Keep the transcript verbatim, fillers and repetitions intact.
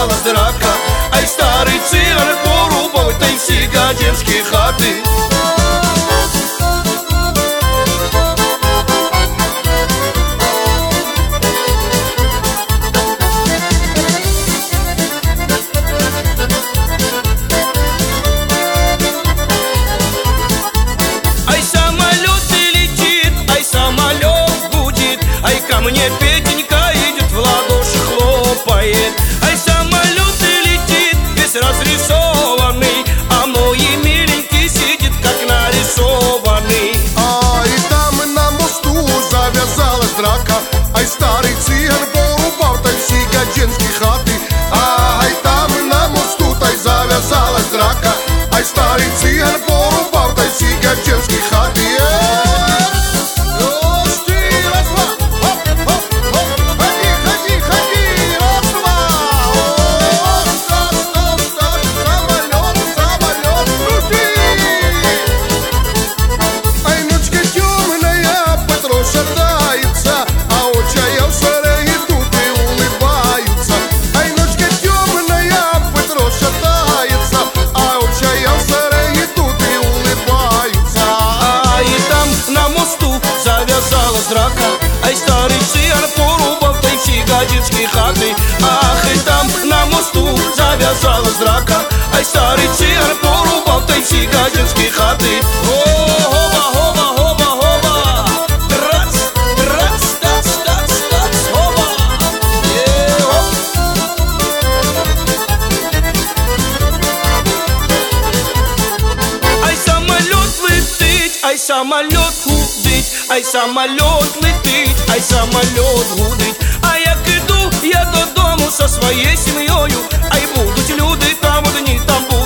зав'язалась драка, ай старий циган порубав та й всі гадянські хати. Мне Петенька идет, в ладоши хлопает. Ай, самолет и летит, весь разрисованный, а мой миленький сидит, как нарисованный. А и там на мосту завязалась драка, ай старый циган порубав та й всі гадянські хати. Ай там на мосту та й зав'язалась драка, ай старий циган порубав та й всі гадянські хати. Драка, ай старий циган порубав та й всі гадянські хати. Ах, і там на мосту зав'язалась драка, ай старий циган порубав та й всі гадянські хати. Го-гова, гова, гова, гова, трац, трац, тац, тац, тац, гова. Є-гоп. Ай самоліт летить, ай самоліт гудить, ай самоліт летить, ай самоліт гудить. А як іду я додому со своєю сім'єю, ай будуть люди там одні, там будуть